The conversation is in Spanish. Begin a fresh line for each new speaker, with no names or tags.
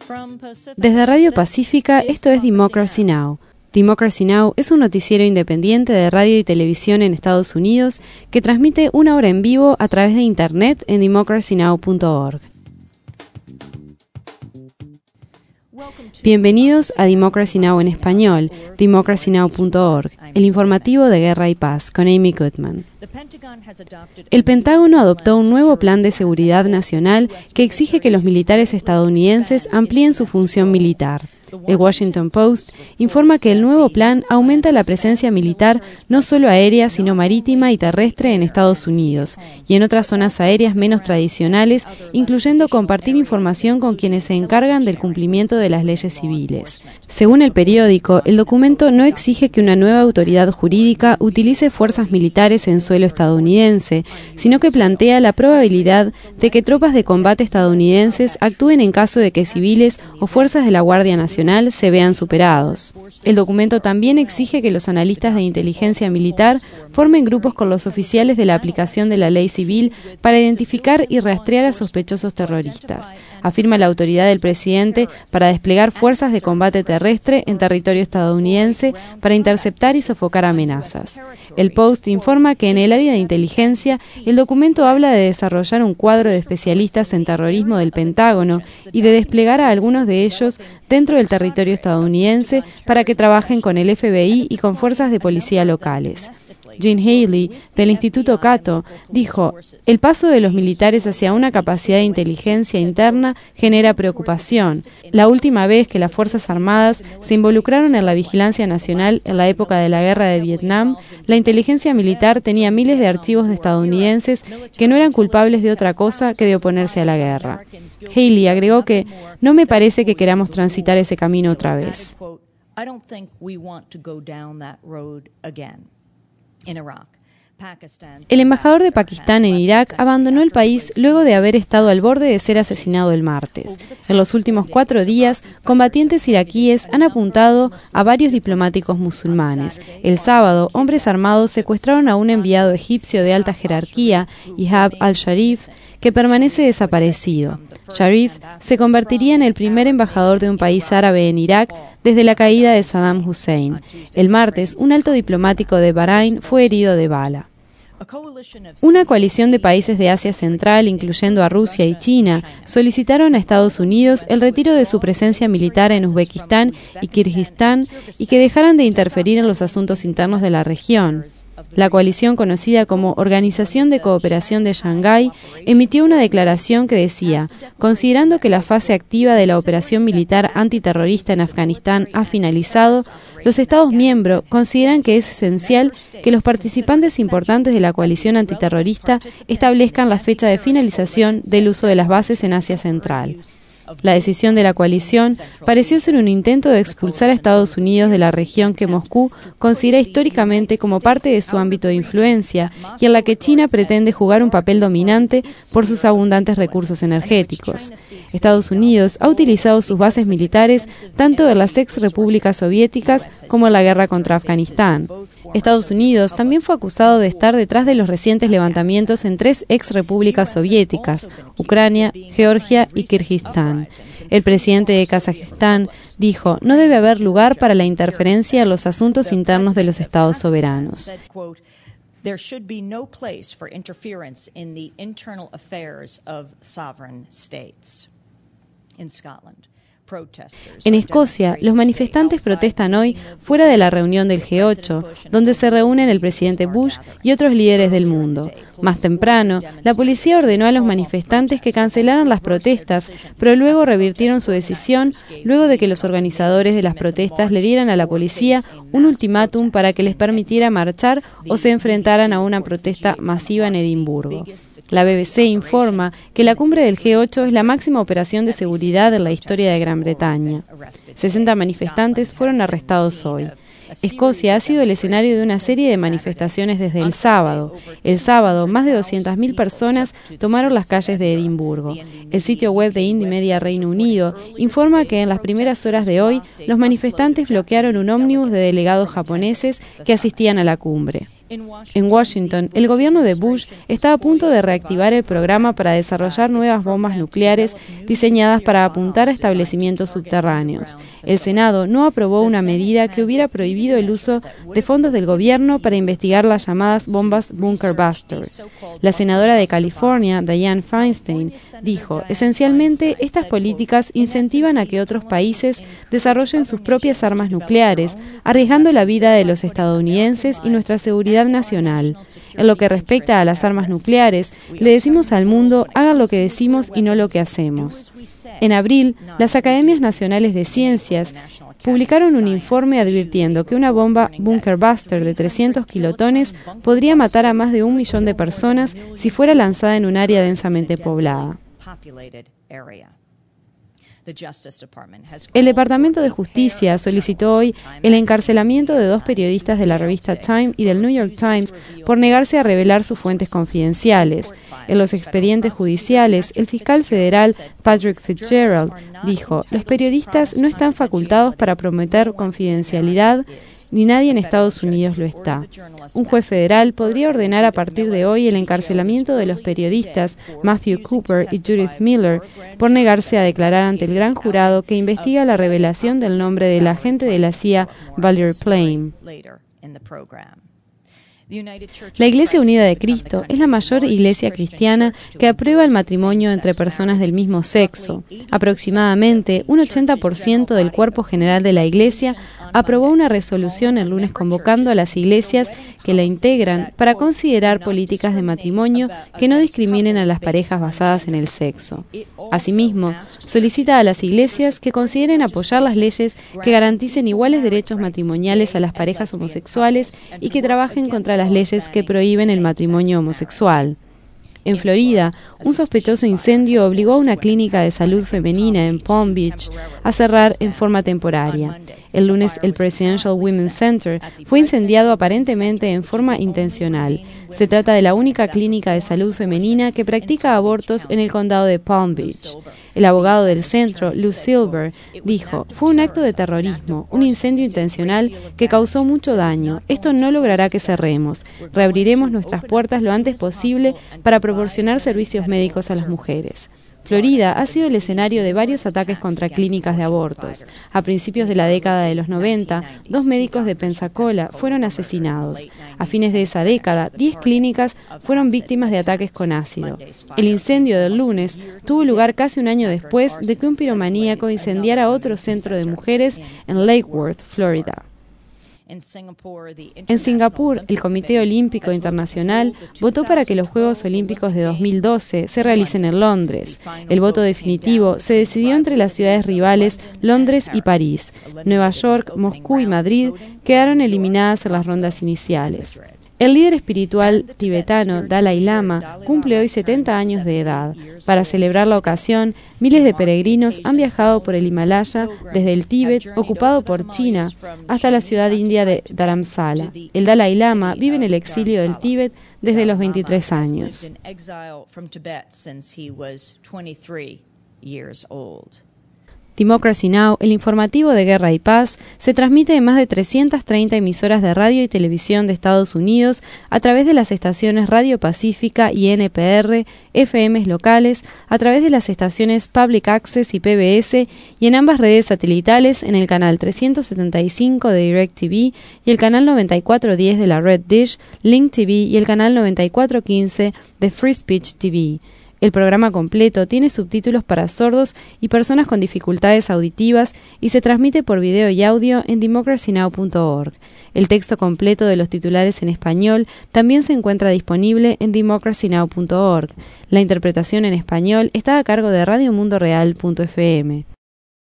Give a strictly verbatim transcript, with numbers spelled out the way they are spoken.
Desde Radio Pacífica, esto es Democracy Now! Democracy Now! Es un noticiero independiente de radio y televisión en Estados Unidos que transmite una hora en vivo a través de Internet en democracy now punto org. Bienvenidos a Democracy Now! En español, democracy now punto org, el informativo de Guerra y Paz, con Amy Goodman. El Pentágono adoptó un nuevo plan de seguridad nacional que exige que los militares estadounidenses amplíen su función militar. El Washington Post informa que el nuevo plan aumenta la presencia militar no solo aérea, sino marítima y terrestre en Estados Unidos y en otras zonas aéreas menos tradicionales, incluyendo compartir información con quienes se encargan del cumplimiento de las leyes civiles. Según el periódico, el documento no exige que una nueva autoridad jurídica utilice fuerzas militares en suelo estadounidense, sino que plantea la probabilidad de que tropas de combate estadounidenses actúen en caso de que civiles o fuerzas de la Guardia Nacional se vean superados. El documento también exige que los analistas de inteligencia militar formen grupos con los oficiales de la aplicación de la ley civil para identificar y rastrear a sospechosos terroristas, afirma la autoridad del presidente, para desplegar fuerzas de combate terrestre en territorio estadounidense para interceptar y sofocar amenazas. El Post informa que en el área de inteligencia, el documento habla de desarrollar un cuadro de especialistas en terrorismo del Pentágono y de desplegar a algunos de ellos dentro del territorio estadounidense para que trabajen con el F B I y con fuerzas de policía locales. Jean Haley, del Instituto Cato, dijo: el paso de los militares hacia una capacidad de inteligencia interna genera preocupación. La última vez que las Fuerzas Armadas se involucraron en la vigilancia nacional en la época de la Guerra de Vietnam, la inteligencia militar tenía miles de archivos de estadounidenses que no eran culpables de otra cosa que de oponerse a la guerra. Haley agregó que no me parece que queramos transitar ese camino otra vez. El embajador de Pakistán en Irak abandonó el país luego de haber estado al borde de ser asesinado el martes. En los últimos cuatro días, combatientes iraquíes han apuntado a varios diplomáticos musulmanes. El sábado, hombres armados secuestraron a un enviado egipcio de alta jerarquía, Ihab al-Sharif, que permanece desaparecido. Sharif se convertiría en el primer embajador de un país árabe en Irak desde la caída de Saddam Hussein. El martes, un alto diplomático de Bahrein fue herido de bala. Una coalición de países de Asia Central, incluyendo a Rusia y China, solicitaron a Estados Unidos el retiro de su presencia militar en Uzbekistán y Kirguistán y que dejaran de interferir en los asuntos internos de la región. La coalición, conocida como Organización de Cooperación de Shanghái, emitió una declaración que decía: considerando que la fase activa de la operación militar antiterrorista en Afganistán ha finalizado, los Estados miembros consideran que es esencial que los participantes importantes de la coalición antiterrorista establezcan la fecha de finalización del uso de las bases en Asia Central. La decisión de la coalición pareció ser un intento de expulsar a Estados Unidos de la región que Moscú considera históricamente como parte de su ámbito de influencia y en la que China pretende jugar un papel dominante por sus abundantes recursos energéticos. Estados Unidos ha utilizado sus bases militares tanto en las ex repúblicas soviéticas como en la guerra contra Afganistán. Estados Unidos también fue acusado de estar detrás de los recientes levantamientos en tres ex repúblicas soviéticas, Ucrania, Georgia y Kirguistán. El presidente de Kazajistán dijo: no debe haber lugar para la interferencia en los asuntos internos de los estados soberanos.
There should be no place for interference in the internal affairs of sovereign states. In Scotland.
En Escocia, los manifestantes protestan hoy fuera de la reunión del G ocho, donde se reúnen el presidente Bush y otros líderes del mundo. Más temprano, la policía ordenó a los manifestantes que cancelaran las protestas, pero luego revirtieron su decisión luego de que los organizadores de las protestas le dieran a la policía un ultimátum para que les permitiera marchar o se enfrentaran a una protesta masiva en Edimburgo. La B B C informa que la cumbre del G ocho es la máxima operación de seguridad en la historia de Gran Bretaña. sesenta manifestantes fueron arrestados hoy. Escocia ha sido el escenario de una serie de manifestaciones desde el sábado. El sábado, más de doscientas mil personas tomaron las calles de Edimburgo. El sitio web de Indymedia Reino Unido informa que en las primeras horas de hoy, los manifestantes bloquearon un ómnibus de delegados japoneses que asistían a la cumbre. En Washington, el gobierno de Bush está a punto de reactivar el programa para desarrollar nuevas bombas nucleares diseñadas para apuntar a establecimientos subterráneos. El Senado no aprobó una medida que hubiera prohibido el uso de fondos del gobierno para investigar las llamadas bombas Bunker Buster. La senadora de California, Dianne Feinstein, dijo, esencialmente, estas políticas incentivan a que otros países desarrollen sus propias armas nucleares, arriesgando la vida de los estadounidenses y nuestra seguridad nacional. En lo que respecta a las armas nucleares, le decimos al mundo, hagan lo que decimos y no lo que hacemos. En abril, las Academias Nacionales de Ciencias publicaron un informe advirtiendo que una bomba Bunker Buster de trescientos kilotones podría matar a más de un millón de personas si fuera lanzada en un área densamente poblada. El Departamento de Justicia solicitó hoy el encarcelamiento de dos periodistas de la revista Time y del New York Times por negarse a revelar sus fuentes confidenciales. En los expedientes judiciales, el fiscal federal Patrick Fitzgerald dijo, los periodistas no están facultados para prometer confidencialidad, ni nadie en Estados Unidos lo está. Un juez federal podría ordenar a partir de hoy el encarcelamiento de los periodistas Matthew Cooper y Judith Miller por negarse a declarar ante el gran jurado que investiga la revelación del nombre del agente de la C I A Valerie Plame. La Iglesia Unida de Cristo es la mayor iglesia cristiana que aprueba el matrimonio entre personas del mismo sexo. Aproximadamente un ochenta por ciento del cuerpo general de la Iglesia aprobó una resolución el lunes convocando a las iglesias que la integran para considerar políticas de matrimonio que no discriminen a las parejas basadas en el sexo. Asimismo, solicita a las iglesias que consideren apoyar las leyes que garanticen iguales derechos matrimoniales a las parejas homosexuales y que trabajen contra las leyes que prohíben el matrimonio homosexual. En Florida, un sospechoso incendio obligó a una clínica de salud femenina en Palm Beach a cerrar en forma temporaria. El lunes, el Presidential Women's Center fue incendiado aparentemente en forma intencional. Se trata de la única clínica de salud femenina que practica abortos en el condado de Palm Beach. El abogado del centro, Lou Silver, dijo, fue un acto de terrorismo, un incendio intencional que causó mucho daño. Esto no logrará que cerremos. Reabriremos nuestras puertas lo antes posible para proporcionar servicios médicos a las mujeres. Florida ha sido el escenario de varios ataques contra clínicas de abortos. A principios de la década de los noventa, dos médicos de Pensacola fueron asesinados. A fines de esa década, diez clínicas fueron víctimas de ataques con ácido. El incendio del lunes tuvo lugar casi un año después de que un piromaníaco incendiara otro centro de mujeres en Lake Worth, Florida. En Singapur, el Comité Olímpico Internacional votó para que los Juegos Olímpicos de dos mil doce se realicen en Londres. El voto definitivo se decidió entre las ciudades rivales Londres y París. Nueva York, Moscú y Madrid quedaron eliminadas en las rondas iniciales. El líder espiritual tibetano Dalai Lama cumple hoy setenta años de edad. Para celebrar la ocasión, miles de peregrinos han viajado por el Himalaya desde el Tíbet, ocupado por China, hasta la ciudad india de Dharamsala. El Dalai Lama vive en el exilio del Tíbet desde los veintitrés años. Democracy Now!, el informativo de Guerra y Paz, se transmite en más de trescientas treinta emisoras de radio y televisión de Estados Unidos a través de las estaciones Radio Pacífica y N P R, F Ms locales, a través de las estaciones Public Access y P B S y en ambas redes satelitales en el canal trescientos setenta y cinco de DirecTV y el canal noventa y cuatro diez de la Red Dish, Link T V y el canal noventa y cuatro quince de Free Speech T V. El programa completo tiene subtítulos para sordos y personas con dificultades auditivas y se transmite por video y audio en democracy now punto org. El texto completo de los titulares en español también se encuentra disponible en democracy now punto org. La interpretación en español está a cargo de radio mundo real punto f m.